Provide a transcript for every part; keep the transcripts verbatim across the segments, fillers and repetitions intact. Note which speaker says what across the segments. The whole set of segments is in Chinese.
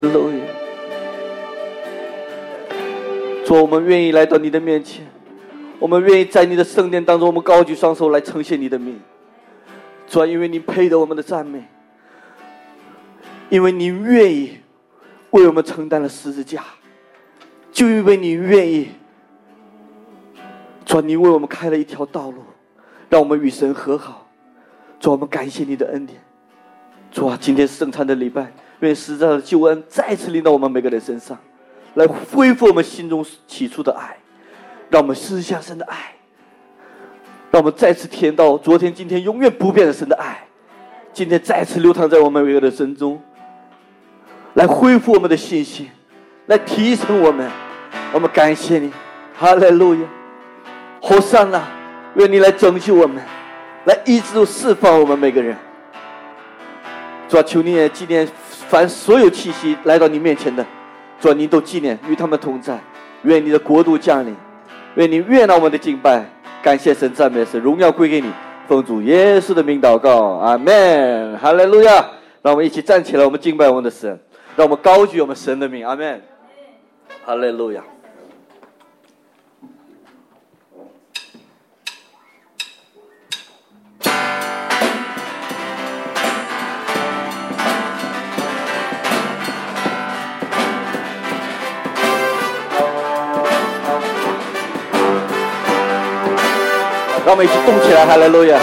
Speaker 1: 主，我们愿意来到你的面前，我们愿意在你的圣殿当中，我们高举双手来呈现你的名。主啊，因为你配得我们的赞美，因为你愿意为我们承担了十字架，就因为你愿意，主啊，你为我们开了一条道路，让我们与神和好。主啊，我们感谢你的恩典。主啊，今天圣餐的礼拜，愿十字架的救恩再次临到我们每个人身上，来恢复我们心中起初的爱，让我们思想神的爱，让我们再次体验到昨天、今天永远不变的神的爱，今天再次流淌在我们每个人的心中，来恢复我们的信心，来提升我们。我们感谢你，哈利路亚，和散那，愿你来拯救我们，来医治释放我们每个人。主啊，求你也纪念凡所有气息来到你面前的，主啊，你都纪念，与他们同在。愿你的国度降临，愿你悦纳我们的敬拜。感谢神，赞美神，荣耀归给你。奉主耶稣的名祷告，阿们，哈利路亚。让我们一起站起来，我们敬拜我们的神，让我们高举我们神的名，阿们，哈利路亚。让我们一起动起来，哈利路亚！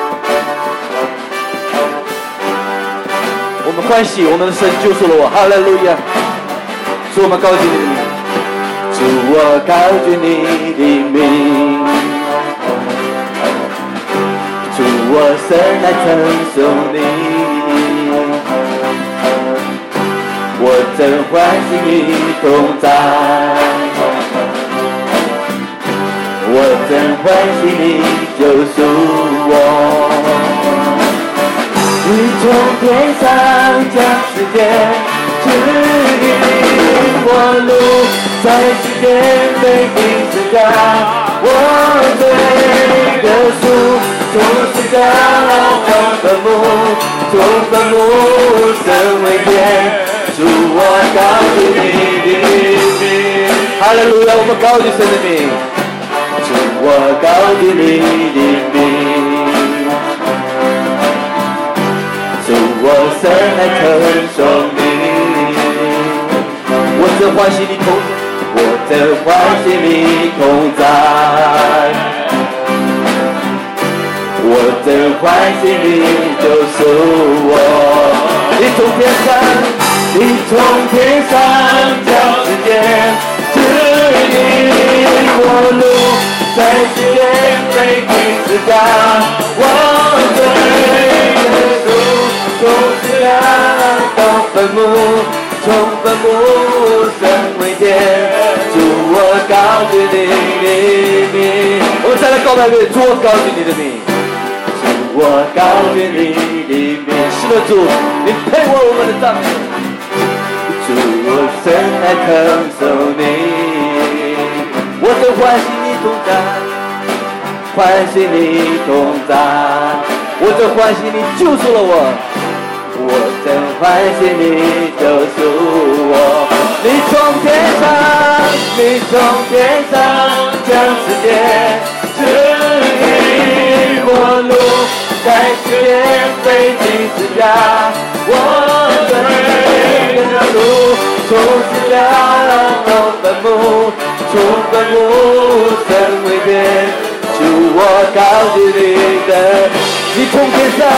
Speaker 1: 我们欢喜，我们的神救赎了我，哈利路亚！主，我们高举你的名，主，我高举你的名，主，我生来称颂你，我真欢喜你同在。我真欢喜你救赎我，你从天上将世界指引我路，在世间被钉十架，我罪的赎，从十架到坟墓，从坟墓升为天，主，我高举你的名，哈利路亚！我们高举神的名。我高举你的名，主，我生来称颂你，我真欢喜你同，我真欢喜你同在，我真欢喜你救赎我，你从天上，你从天上将世界指引我路。在世间被钉十架，我罪的赎，从十架到坟墓，从坟墓升为天，主，我高举你的名。我们再来告白一遍，主，我高举你的名，主，我高举你的名。是的，主，你配我我们的赞美，主，我生来称颂你，我真欢喜你同在，欢喜你同在，我真欢喜你救赎了我，我真欢喜你救赎我。你从天上，你从天上将世界指引我路，在世间被钉十架，我罪的赎，从十架到坟墓，从坟墓升为天，主，我高举你的，你从天上，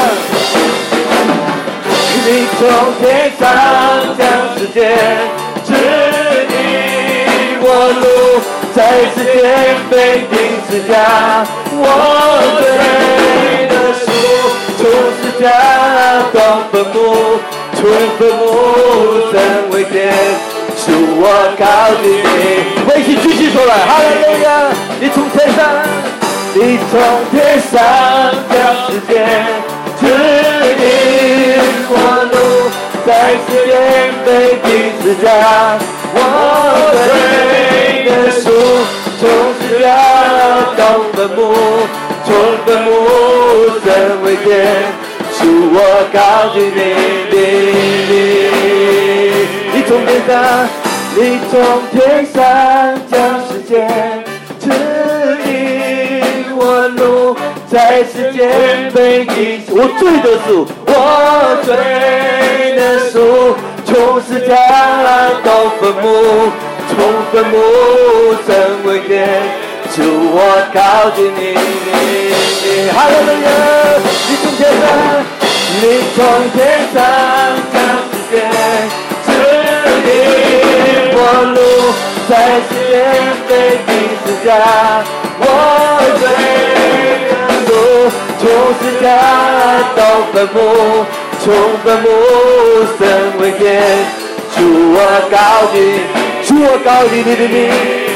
Speaker 1: 你从天上将世界指引我路，在世间被钉十架，我罪的赎，从十架到坟墓，从坟墓升为天，主，我高举你，我一起举起手来，哈利路亚！你从天上，你从天上将世界指引我路，在世间被钉十架，我罪的赎，从十架到坟墓，从坟墓升为天，主，我高举你的名。 从天上，你从天上将世界指引我路，在世间被你我罪的主，我罪的主，从世家到坟墓，从坟墓成为天，主我靠近你，哈利路亚！你从天上，你从天上将世界指引我路，在世间被你施加，我罪的主，从世家到坟墓，从坟墓升为天，主我高举，主我高举你的名，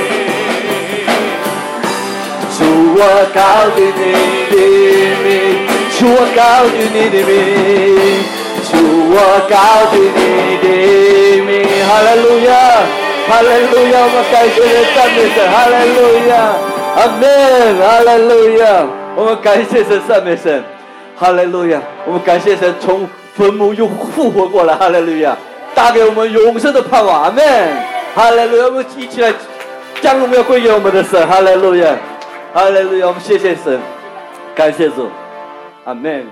Speaker 1: 主我高举你的名，主我高举你的名，主我高举你的名，哈利路亚，哈利路亚，我们感谢神，赞美神，哈利路亚，阿门，哈利路亚，我们感谢神，赞美神，哈利路亚，我们感谢神从坟墓又复活过来，哈利路亚，带给我们永生的盼望，阿门，哈利路亚，我们一起来将荣耀归给我们的神，哈利路亚，哈利路亚，我们谢谢神，感谢主，阿门。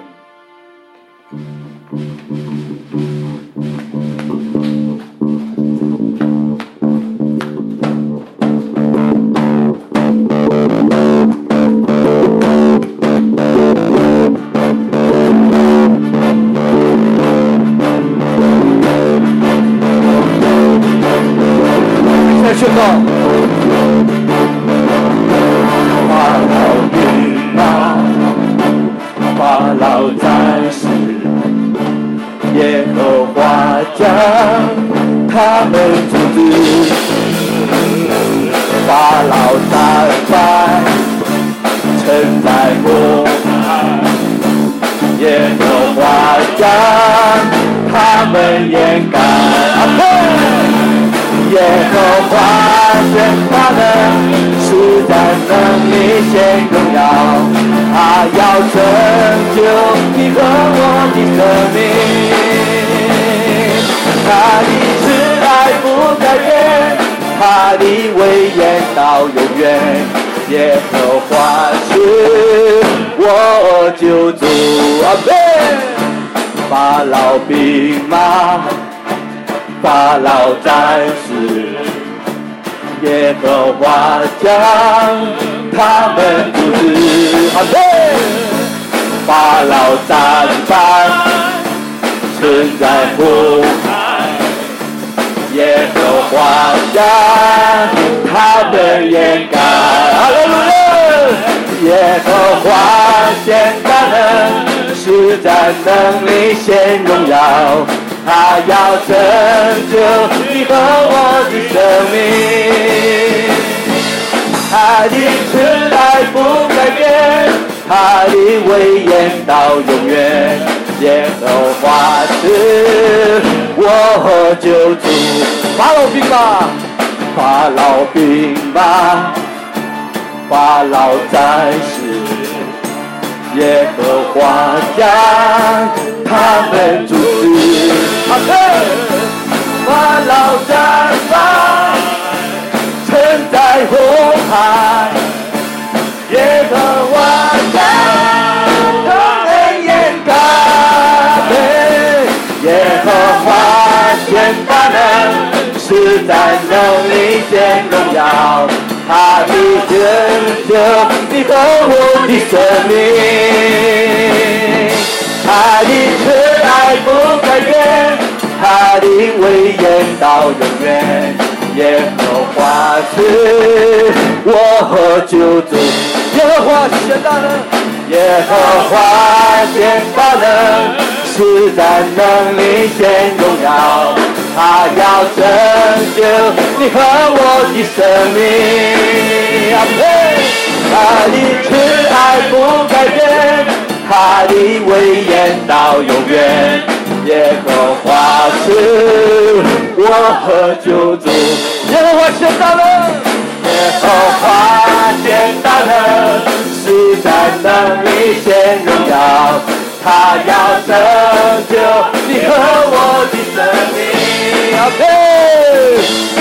Speaker 1: 宣告，法老兵马，法老战士，耶和华将他们阻止，法老战败，沉在火海，耶和华将他们掩盖。阿门。耶和华显他能施展能力显荣耀，他要成就你和我的生命，他的慈爱不改变，他的威严到永远，耶和华是我救主，阿门。法老兵马，法老战士，耶和华将他们阻止，阿门。法老战败，沉在火海，耶和华将他们掩盖，哈利路亚。耶和华显大能，施展能力显荣耀，他要拯救你和我的生命，他的慈爱不改变，他的威严到永远，耶和华是我救主。法老兵马，法老兵马，法老战士，耶和华将他们阻止，阿门。法老战败，沉在火海，耶和华将他们掩盖，耶和华显大能，施展能力显荣耀，他的拯救你和我的生命，他的慈爱不改变，他的威严到永远，耶和华是我救主。耶和华显大能，耶和华显大能，施展能力显荣耀，他要拯救你和我的生命，阿门。他的慈爱不改变，他的威严到永远，耶和华是我救主。耶和华显大能，耶和华显大能，施展能力显荣耀，他要拯救你和我的生命，阿门。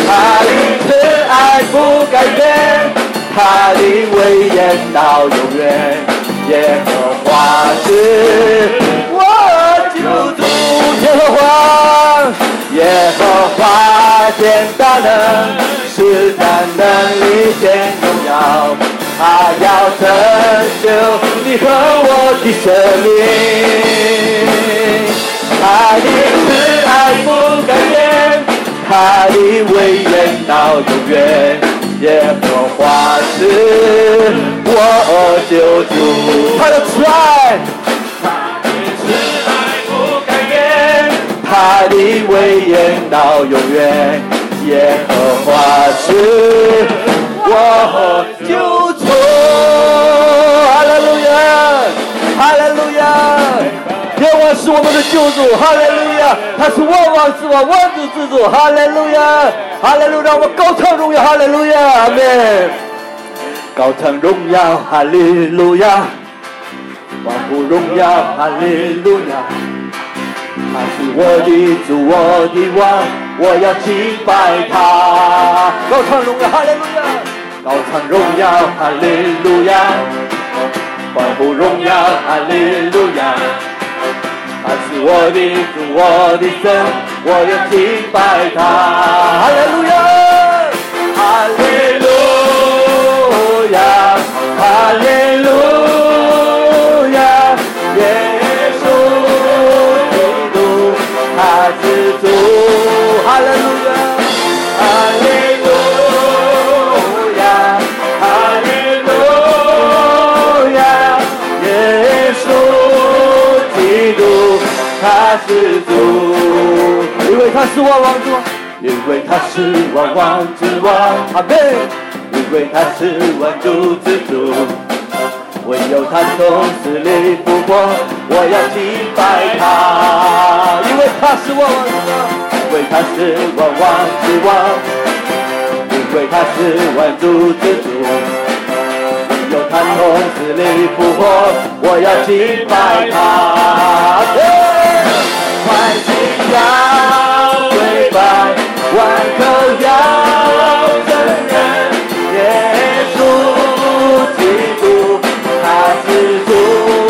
Speaker 1: 他的慈爱不改变，他的威严到永远。耶和华是我救主，耶和华，耶和华显大能，施展能力显荣耀，他要成就你和我的生命。他的慈爱不改变，他的威严到永远。耶和华是我救主，他的慈爱，他的慈爱不改变，他的威严到永远。耶和华是我救主，哈利路亚，哈利路亚。耶和华是我们的救主，哈利路亚！他是万王之王，万主之主，哈利路亚，哈利路亚！我们高唱荣耀，哈利路亚，阿们！高唱荣耀，哈利路亚！欢呼荣耀，哈利路亚！他是我的主，我的王，我要敬拜他。高唱荣耀，哈利路亚！高唱荣耀，哈利路亚！欢呼荣耀，哈利路亚！他是我的主，我的神，我要敬拜他。哈利路亚，哈利路亚，哈利路亚，耶稣基督他是主。哈利路亚，哈利路亚，哈利路亚，耶稣基督他是主，因为他是万王之王，因为他是万王之王，阿们，因为他是万主之主，唯有他从死里复活，我要敬拜他，因为他是万王之王，因为他是万王之王，因为他是万主之主，唯有他从死里复活，我要敬拜他。万心要跪拜，万口要承认，耶稣基督他是主。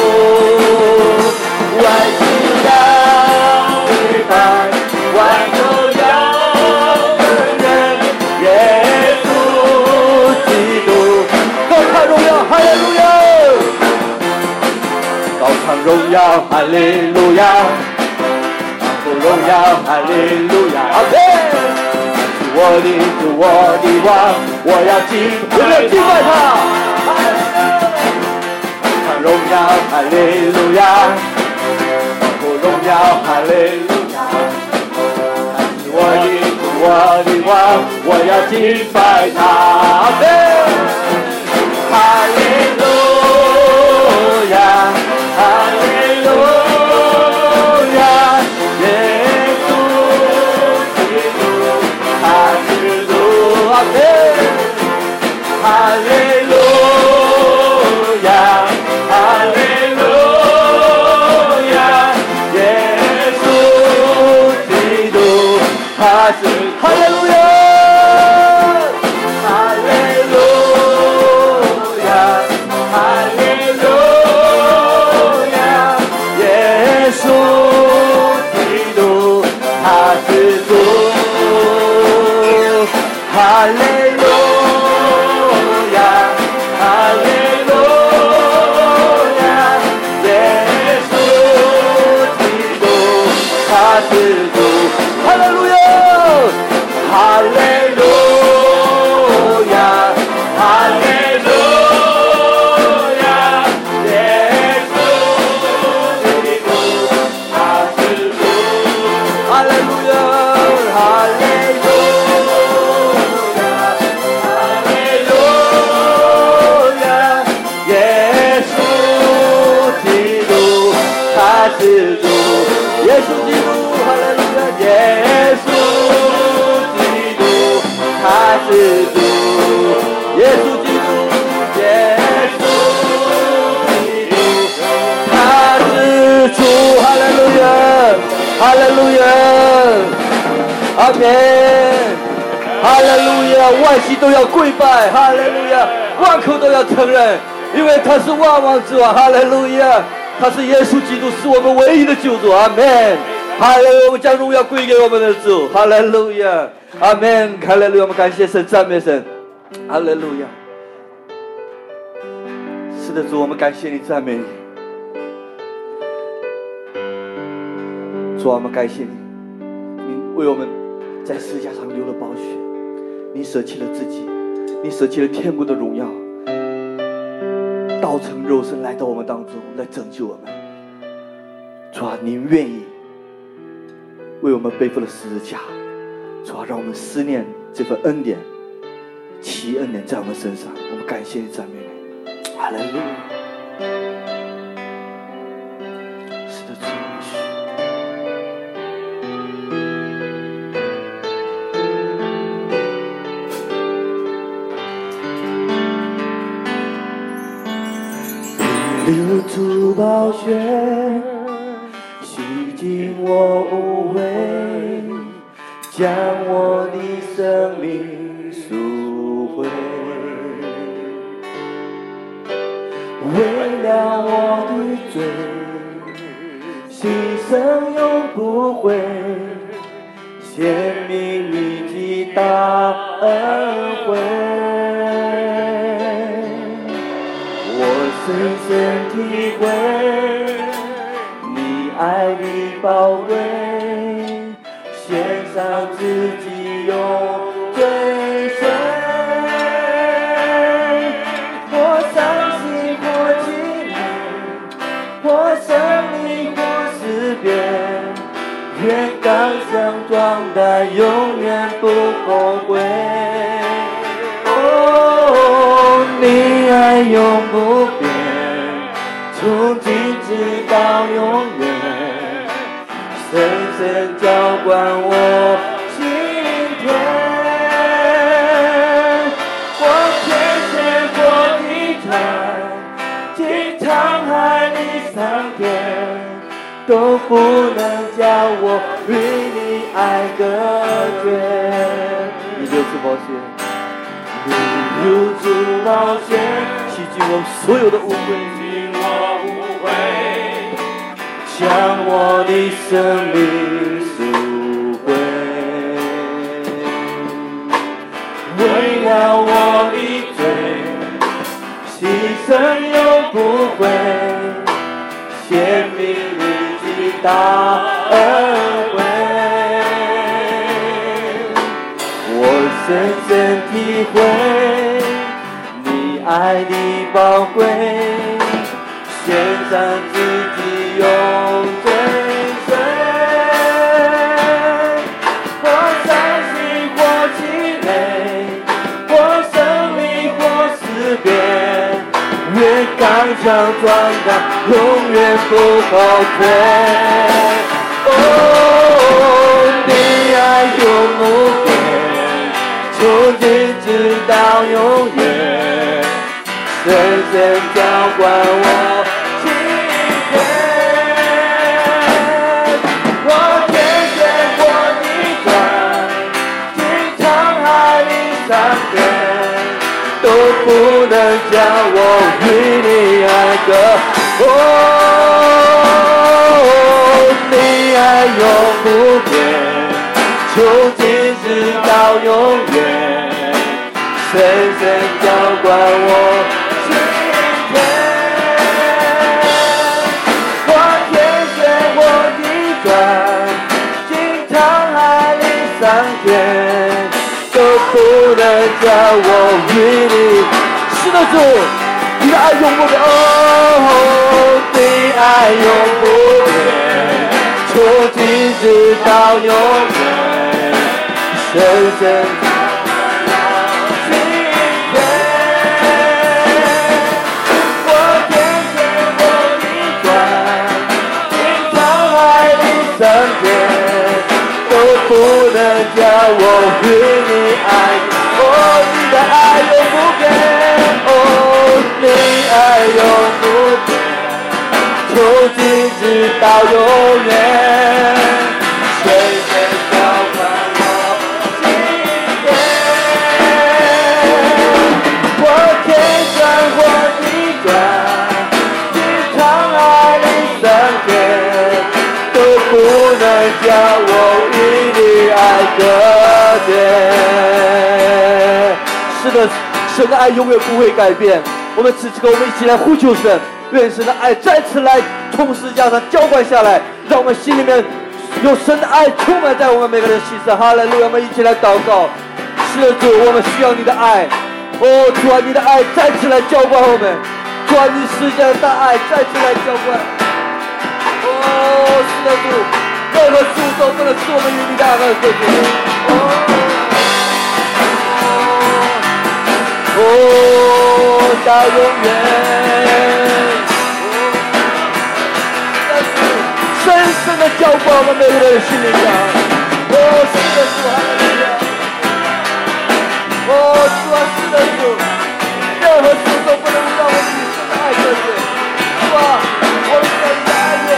Speaker 1: 万心要跪拜，万口要承认，耶稣基督。高唱荣耀，哈利路亚！高唱荣耀，哈利路亚！荣耀，哈利路亚，阿门！我的主，我的王，我要敬，我要敬拜他。唱荣耀，哈利路亚，荣耀，哈利路亚。我的主，我的王，我要敬拜他。阿门！哈利路亚，哈利路亚。耶稣基督他是主，阿们，哈利路亚，哈利路亚，耶稣基督他是，哈利路亚，哈利路亚，哈利路亚，耶稣他是主，哈利路亚，哈利路亚，耶稣基督他是主，哈利路亚，哈利路亚，哈利路亚，耶稣基督他是主。哈利路亚，哈利路亚，哈利路亚，耶稣基督他是主，耶稣基督，哈利路亚，耶稣基督他是主，耶稣基督，耶稣基督他是主，哈利路亚。哈利路亚，阿门。 哈利路亚，万膝都要跪拜，哈利路亚，万口都要承认，因为他是万王之王，哈利路亚，他是耶稣基督，是我们唯一的救主，阿们。哈利路亚，我们将荣耀归给我们的主，哈利路亚，阿们。哈利路亚，我们感谢神，赞美神，哈利路亚。是的，主，我们感谢你，赞美你。主，我们感谢你，你为我们在十字架上流了宝血，你舍弃了自己，你舍弃了天国的荣耀，道成肉身来到我们当中，来拯救我们。主啊，你愿意为我们背负了十字架，主啊，让我们思念这份恩典，奇恩典在我们身上。我们感谢你，赞美你，哈利路亚。是的，主。流出宝血，洗净我污秽，将我的生命赎回。为了我的罪，牺牲永不悔，显明你的大恩惠。深深体会你爱的宝贵，献上自己永追随。或伤心或气馁，或胜利或思辨，愿刚强壮胆，永远不后悔。哦，你爱永不变，从今直到永远，深深浇灌我心田。我天天过一船，经沧海里桑田，都不能叫我与你爱隔绝。你流出宝血，你流出宝血，洗净我所有的污秽，将我的生命赎回。为了我的罪，牺牲永不悔，显明你的大恩惠。我深深体会你爱的宝贵，献上自己永追随。或伤心或气馁，或胜利或思辨，愿刚强壮胆，永远不后退。哦，你爱永不变，从今直到永远，深深浇灌我心田。我天天过一转，经沧海里桑田，都不能将我与你爱隔。哦，你爱永不变，从今直到永远，深深浇灌我心田。我天旋我地转，经沧海里桑田，都不能叫我与你。是的，主，你的爱永不变。哦，你爱永不变，从今直到永远，深深不能叫我与你爱。哦，你的爱永不变，哦，你爱永不变，从今直到永远，深深浇灌我心田。 是的，神的爱永远不会改变。我们此刻我们一起来呼求神，愿神的爱再次来从十字架上浇灌下来，让我们心里面有神的爱充满在我们每个人心上。哈利路亚！我们一起来祷告。是的，主，我们需要你的爱。哦，主啊，你的爱再次来浇灌我们。主啊，你十字架的大爱再次来浇灌。哦，是的，主，任何事物都不能使我们与你的爱隔绝。哦，哦，到永远。深深的浇灌我们每个人的心灵上。哦，是的，主，哈利路亚。哦，主啊，是的，主，任何事都不能让我们与神的爱隔绝。主啊，我们需要你的爱乐。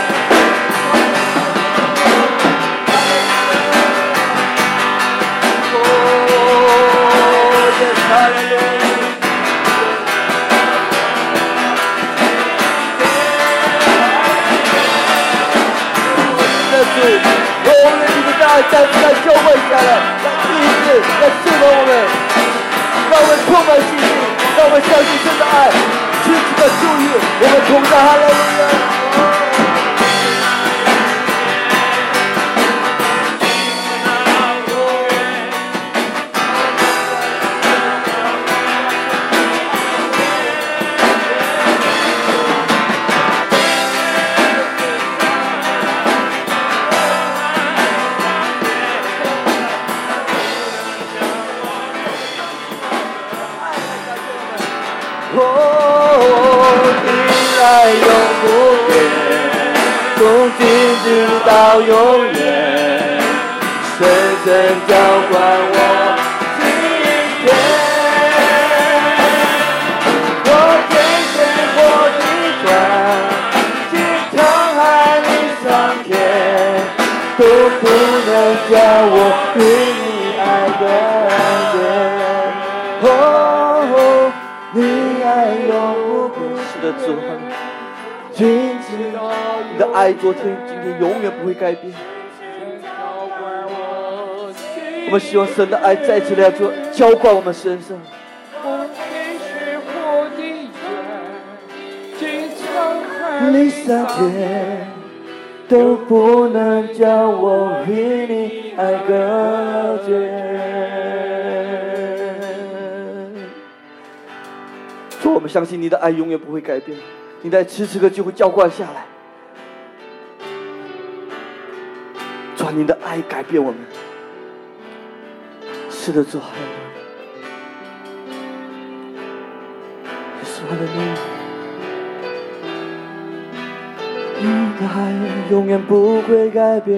Speaker 1: 哦，耶，哈利路亚。主，我们的你的爱再次来浇灌下来，来医治，来释放我们，让我们充满信心，让我们相信神的爱，持续的注意我们同在。哈利路亚。到永远，深深浇灌我今天。我天天活地转，经沧海里桑田，都不能叫我与你爱隔绝。哦，你爱永不变。是的，主，君子，你的爱昨天、今天永远不会改变。我们希望神的爱再次来做浇灌我们身上。你三天都不能叫我与你爱隔绝。主，我们相信你的爱永远不会改变，你的爱此时刻就会浇灌下来。主，你的爱改变我们。是的，主，哈利路亚，是哈利路亚。你的爱永远不会改变。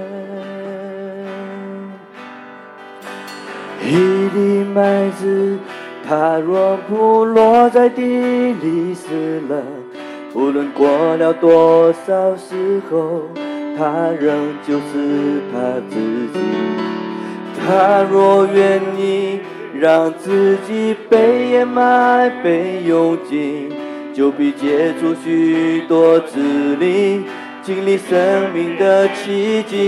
Speaker 1: 一粒麦子，它若不落在地里死了，无论过了多少时候，它仍就是它自己。他若愿意让自己被掩埋、被用尽，就必结出许多子粒，经历生命的奇迹。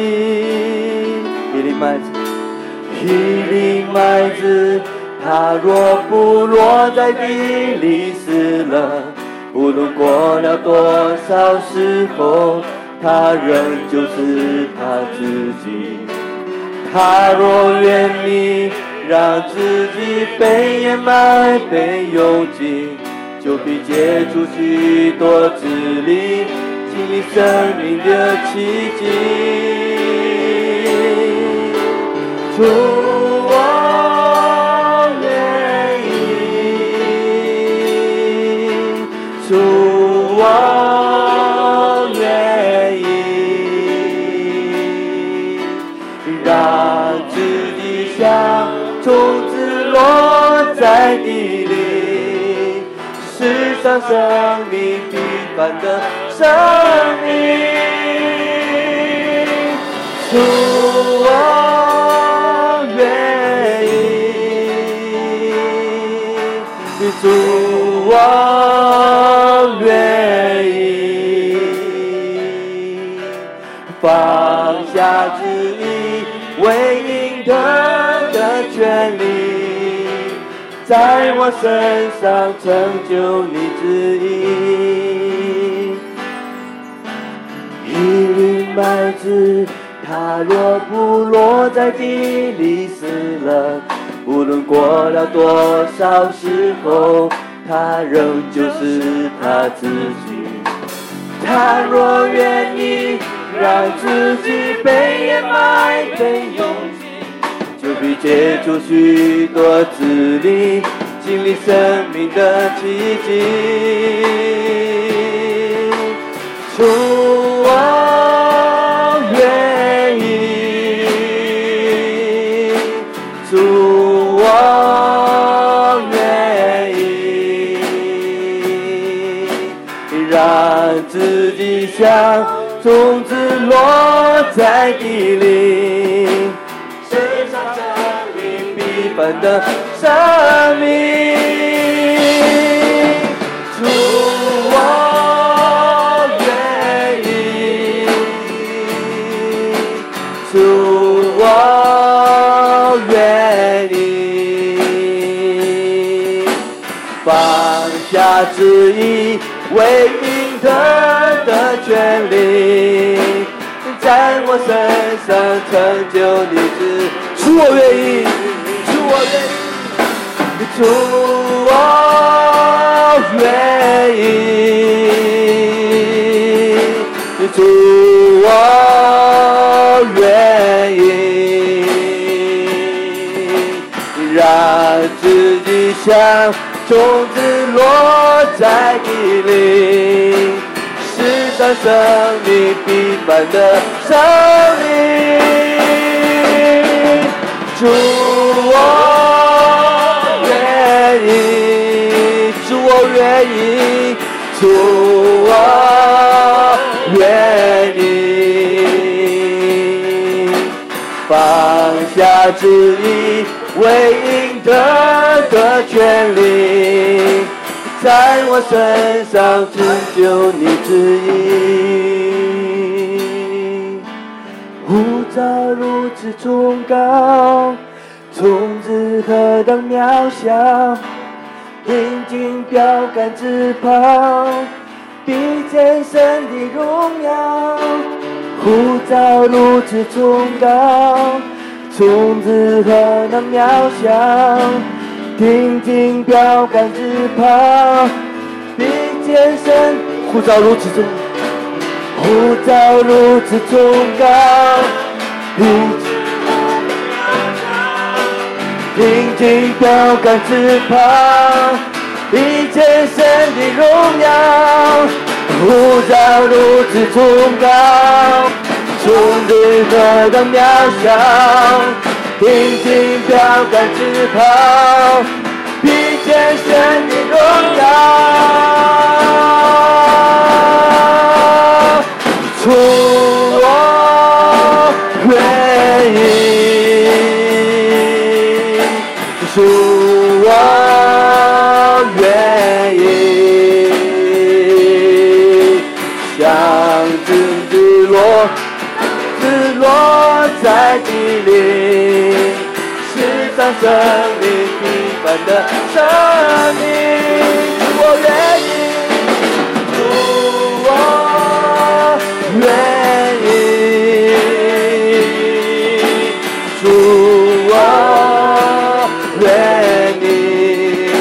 Speaker 1: 一粒麦子，一粒麦子，它若不落在地里死了，无论过了多少时候，它仍就是它自己。他若愿意让自己被掩埋、被用尽，就必结出许多子粒，经历生命的奇迹。主，我愿意，主，我愿意，让自己像种子落在地里，世上生命平凡的生命。主，我愿意，主，我愿意，放下自己为赢得的权利， 在我身上成就你旨意。一粒麦子，它若不落在地里死了，无论过了多少时候，它仍旧是它自己。他若愿意让自己被掩埋的勇气，就必借助许多子力，经历生命的奇迹。主我愿意，主我愿意，让自己像种子落在地里，世上生命必分的生命。主我愿意，主我愿意，放下旨意，为应得的权利，在我身上成就你旨。主我愿意，主我愿意，主我愿意，主我愿意，让自己像种子落在地里，世上生命必凡的生命。主我愿意，主我愿意，主我愿意，放下旨意，为应得的权利，在我身上成就你旨意。呼召如此崇高，种子何等渺小，定睛标杆之旁，必见神的荣耀。呼召如此崇高，种子何等渺小，定睛标杆之旁，必见神。呼召如此崇呼召如此崇高，定睛标杆之旁，必见神的荣耀。呼召如此崇高，种子何等渺小，定睛标杆之旁，必见神的荣耀。主我愿意，主我愿意，像种子落子落在地里，世上生命平凡的生命。主我愿意，主我愿意，主我愿意，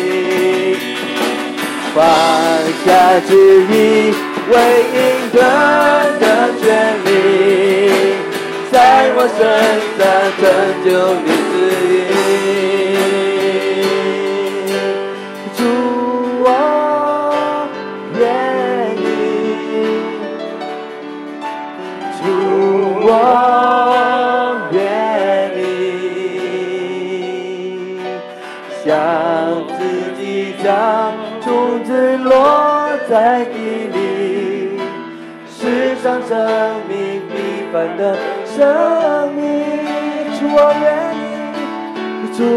Speaker 1: 放下旨意，为应得的权利，在我身上成就你旨意。主我愿意，主我愿意，像自己将种子落在地里，世上生命平凡的生命。主我愿意，主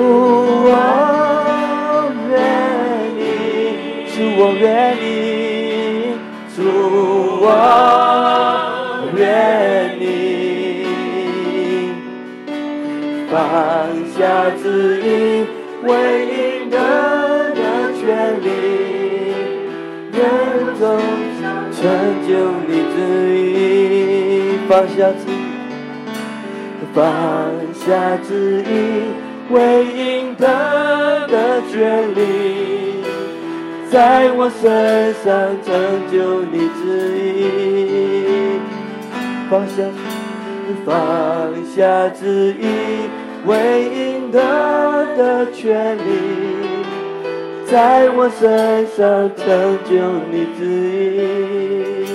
Speaker 1: 我愿意，主我愿意，主我愿意，放下旨意， 为应得的权利，愿走成就你旨意，放下自己，放下旨意，为应得的权利，在我身上成就你旨意，放下放下旨意，为应得的权利，在我身上成就你旨意。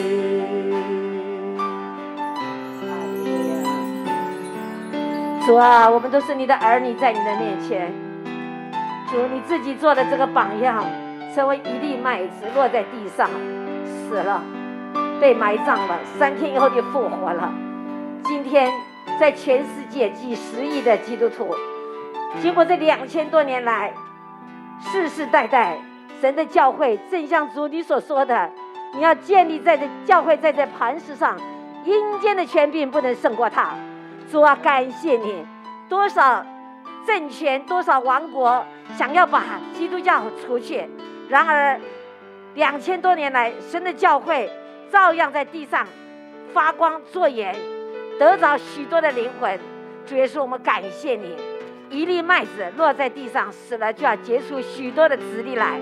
Speaker 2: 主啊，我们都是你的儿女，在你的面前，主你自己做的这个榜样，成为一粒麦子落在地上，死了，被埋葬了，三天以后就复活了。今天在全世界几十亿的基督徒，经过这两千多年来，世世代代神的教会正像主你所说的，你要建立在这教会在这磐石上，阴间的权柄不能胜过他。主啊，感谢你，多少政权多少王国想要把基督教除去，然而两千多年来神的教会照样在地上发光作盐，得着许多的灵魂。主耶稣，我们感谢你，一粒麦子落在地上死了，就要结出许多的子粒来。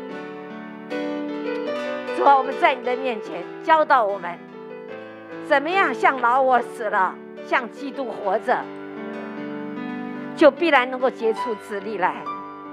Speaker 2: 主啊，我们在你的面前教导我们怎么样像老我死了，像基督活着，就必然能够结出子粒来。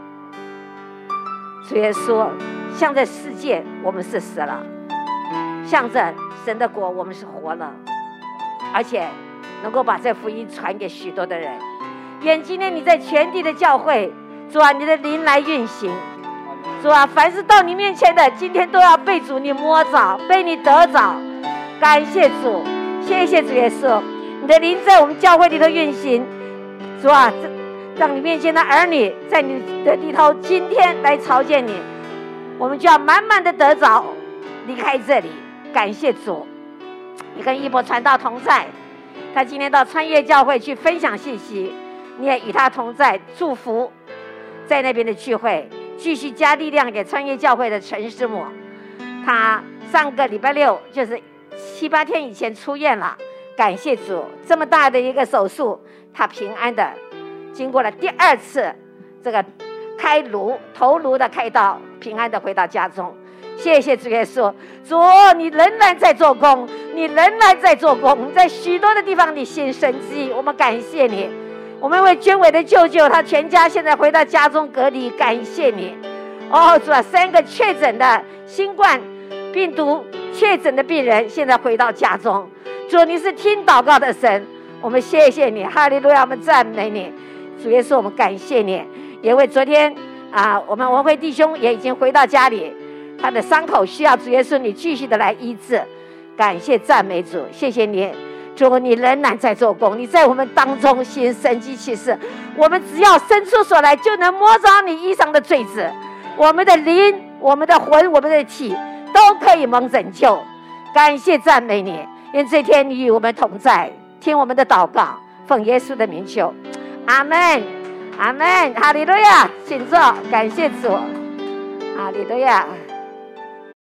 Speaker 2: 主耶稣，向着世界我们是死了，向着神的国我们是活了，而且能够把这福音传给许多的人。愿今天你在全地的教会，主啊，你的灵来运行。主啊，凡是到你面前的，今天都要被主你摸着，被你得着。感谢主，谢谢主耶稣，你的灵在我们教会里头运行。主啊，让你面前的儿女在你的里头今天来朝见你，我们就要满满的得着，离开这里。感谢主，你跟一博传道同在，他今天到穿越教会去分享信息，你也与他同在，祝福在那边的聚会，继续加力量给穿越教会的陈师母。他上个礼拜六就是七八天以前出院了，感谢主，这么大的一个手术，他平安的经过了第二次这个开颅头颅的开刀，平安的回到家中。谢谢主耶稣，主你仍然在做工，你仍然在做工，在许多的地方你行神迹，我们感谢你。我们为捐伟的舅舅他全家现在回到家中隔离，感谢你。哦，主啊，三个确诊的新冠病毒确诊的病人现在回到家中，主你是听祷告的神，我们谢谢你，哈利路亚，我们赞美你。主耶稣，我们感谢你，也为昨天啊，我们文辉弟兄也已经回到家里，他的伤口需要主耶稣你继续的来医治，感谢赞美主，谢谢你，主你仍然在做工，你在我们当中行神迹奇事，我们只要伸出手来就能摸着你衣裳的坠子，我们的灵我们的魂我们的体都可以蒙拯救。感谢赞美你，愿这天你与我们同在，听我们的祷告，奉耶稣的名求，阿们阿们，哈利路亚，请坐，感谢主，哈利路亚。